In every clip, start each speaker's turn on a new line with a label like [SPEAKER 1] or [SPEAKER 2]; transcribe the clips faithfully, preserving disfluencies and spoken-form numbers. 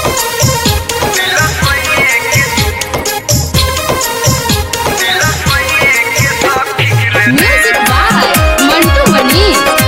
[SPEAKER 1] Music by Mantu मनी।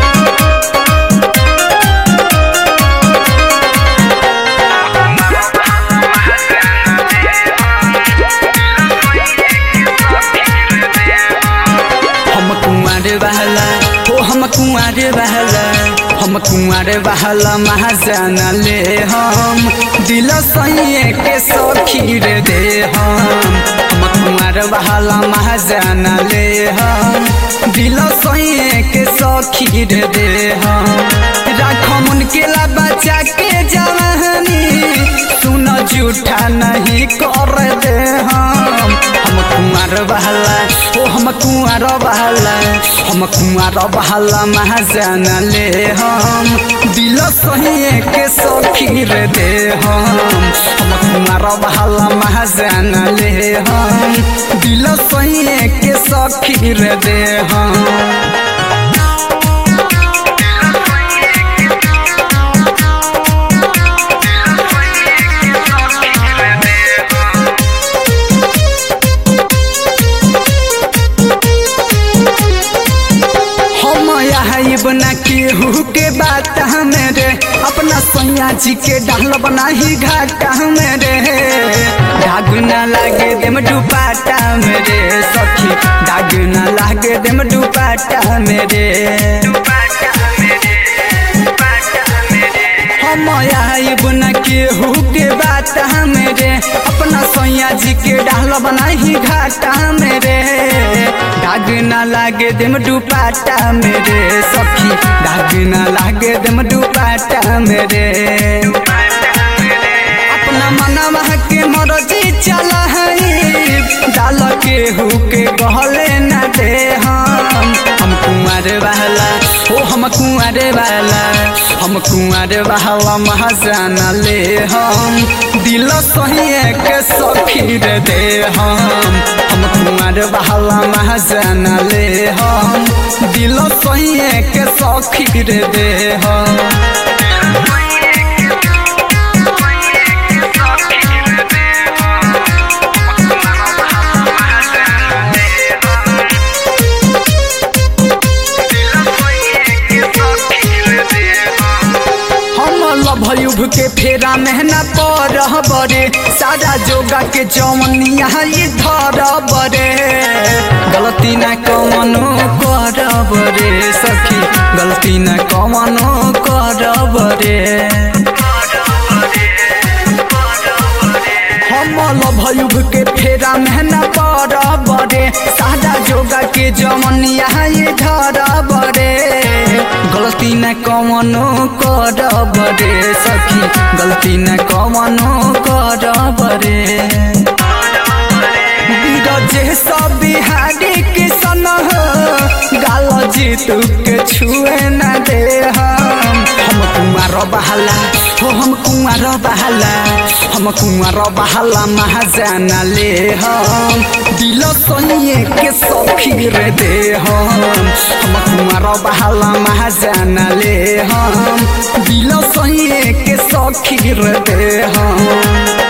[SPEAKER 2] हम कुंवर बहला हो हम कुंवर बहला हम कुंवर बहला महाजन ले हम दिल सही के सखी रे दे हम हम कुंवर बहला महाजन ले हम दिल सही के सखी रे दे हम राखम उनके ला बचा के जवानी सुन झूठा नहीं कर दे हम हम कुंवर बहला ओ हम कुंवर बहला हम कुंवर बहला महाजन ले हम दिल सही के सखी रे दे हम हम कुंवर बहला महाजन ले हम दिल सही के सखी रे दे हम। बना केहू के बात मेरे अपना सैया जी के डाल बना ही घाटा मेरे दाग न लागे देम दुपाटा मेरे सखी दाग न लागे देम दुपाटा मेरे हम आई बना केहू के बात मेरे अपना सैया जी के डाल बना ही घाटा मेरे दाग न लागे देम दुपाटा मेरे सखी दाग न लागे देम दुपाटा मेरे अपना मनवा के मर्जी चला है डाल केहू के गहले न दे हम हम कुंवर बहला ओ हम कुंवर बहला हम कुंवर बहला महाजन ले हम दिल सही के सखी रे दे हम हम कुंवर बहला महाजन ले हम दिल सही के सखी रे दे हम। भयुभ के फेरा मेहना पर बरे सारा जोगा के जवनिया धर बरे गलती न कवनो कर बरे सखी गलती न कवनो कर बरे हम भयुभ के फेरा मेहना पर बरे सारा जोगा के जवनिया धर बरे गलती न कवनो कर बरे सखी गलती न कवनो कर बरे बीरजे सब बिहारी के सन गाल जीतू के छुए न दे हम हम कुंवर बहला हो हम कुंवर बहला हम कुंवर बहला महाजन ले हम दिल सही के सखी रे दे हम हम कुंवर बहला महाजन ले हम दिल सही के सखी रे दे हम।